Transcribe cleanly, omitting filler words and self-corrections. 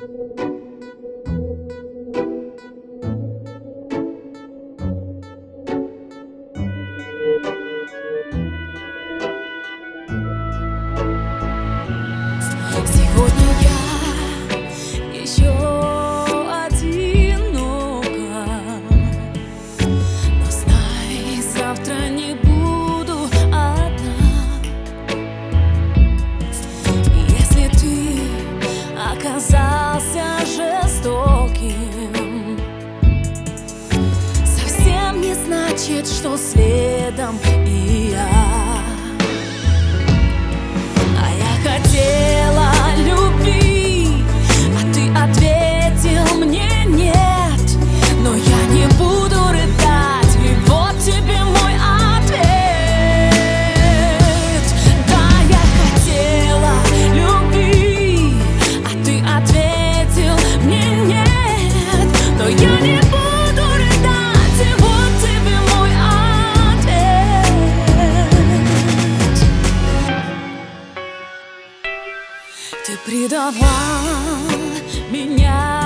Сегодня я еще одинока, но знай, завтра не буду одна. Если ты оказался жестоким, совсем не значит, что следом и я. Хотела любви, а ты ответил мне нет. Но я не буду рыдать, и вот тебе мой ответ. Да, я хотела любви, а ты ответил мне нет. Но я не буду рыдать, и вот тебе мой ответ. Ты предавал меня.